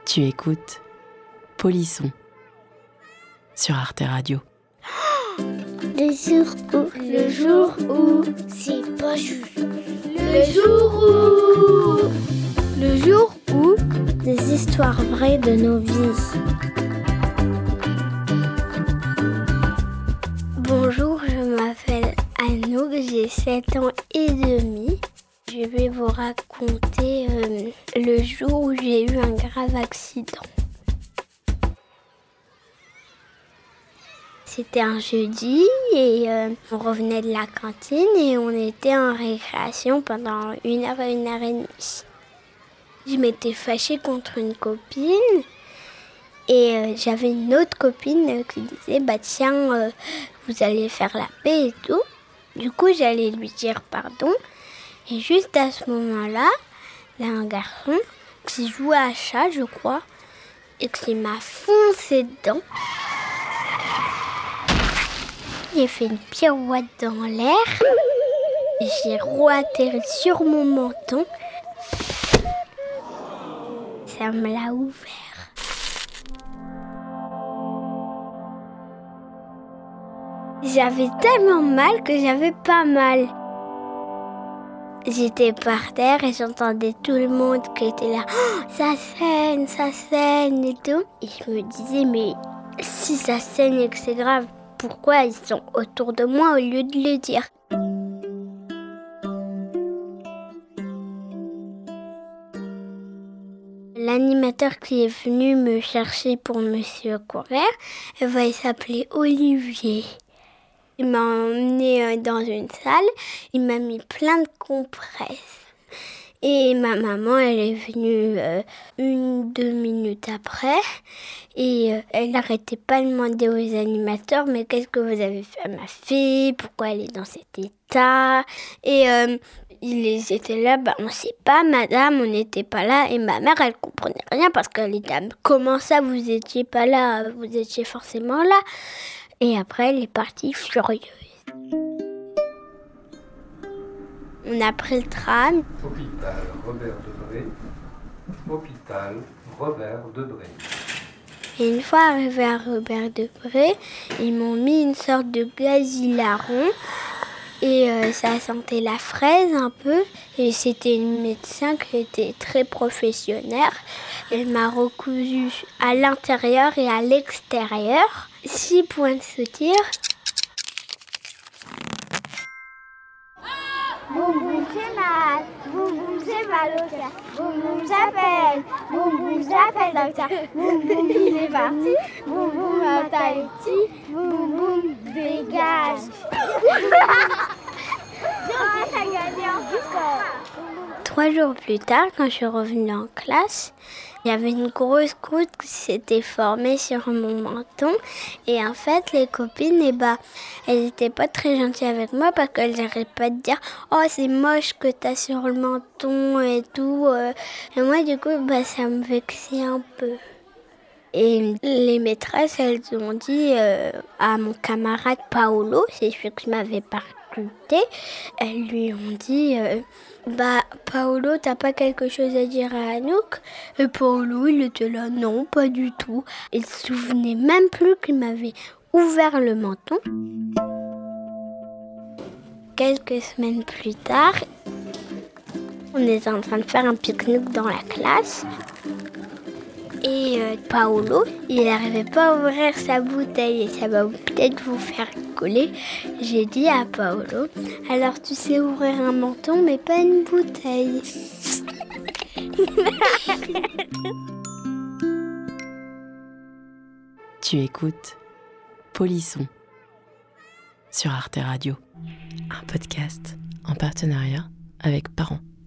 Tu écoutes Polisson sur Arte Radio. Le jour où, c'est pas juste. Le jour où, des histoires vraies de nos vies. Bonjour, je m'appelle Anouk, j'ai 7 ans et demi. Je vais vous raconter le jour où j'ai eu un grave accident. C'était un jeudi et on revenait de la cantine et on était en récréation pendant 1 heure et demie. Je m'étais fâchée contre une copine et j'avais une autre copine qui disait « tiens, vous allez faire la paix et tout ». Du coup, j'allais lui dire pardon. Et juste à ce moment-là, il y a un garçon qui jouait à chat, je crois, et qui m'a foncé dedans. J'ai fait une pirouette dans l'air, j'ai re-atterri sur mon menton. Ça me l'a ouvert. J'avais tellement mal que j'avais pas mal. J'étais par terre et j'entendais tout le monde qui était là. Oh, ça saigne et tout. Et je me disais, mais si ça saigne et que c'est grave, pourquoi ils sont autour de moi au lieu de le dire? L'animateur qui est venu me chercher pour me secourir, il s'appelait Olivier. Il m'a emmené dans une salle, il m'a mis plein de compresses. Et ma maman, elle est venue 1-2 minutes après. Et elle n'arrêtait pas de demander aux animateurs, mais qu'est-ce que vous avez fait à ma fille? Pourquoi elle est dans cet état? Et ils étaient là, on ne sait pas, madame, on n'était pas là. Et ma mère, elle comprenait rien parce qu'elle était, comment ça, vous n'étiez pas là? Vous étiez forcément là. Et après, elle est partie furieuse. On a pris le tram. Hôpital Robert Debré. Hôpital Robert Debré. Et une fois arrivé à Robert Debré, ils m'ont mis une sorte de gaz hilarant. Et ça sentait la fraise un peu. Et c'était une médecin qui était très professionnelle. Elle m'a recousu à l'intérieur et à l'extérieur. 6 points de suture. Boum boum j'ai mal, boum boum j'ai mal au cœur, boum boum j'appelle docteur, boum boum il est parti, boum boum t'as les petits, boum boum dégage. 3 jours plus tard, quand je suis revenue en classe, il y avait une grosse croûte qui s'était formée sur mon menton. Et en fait, les copines, elles n'étaient pas très gentilles avec moi parce qu'elles n'arrêtaient pas de dire « Oh, c'est moche que t'as sur le menton et tout. » Et moi, du coup, ça me vexait un peu. Et les maîtresses, elles ont dit à mon camarade Paolo, c'est celui qui m'avait percuté, elles lui ont dit Paolo, t'as pas quelque chose à dire à Anouk? Et Paolo, il était là, non, pas du tout. Il se souvenait même plus qu'il m'avait ouvert le menton. Quelques semaines plus tard, on était en train de faire un pique-nique dans la classe. Et Paolo, il n'arrivait pas à ouvrir sa bouteille et ça va peut-être vous faire rigoler. J'ai dit à Paolo, alors tu sais ouvrir un menton mais pas une bouteille. Tu écoutes Polisson sur Arte Radio, un podcast en partenariat avec Parents.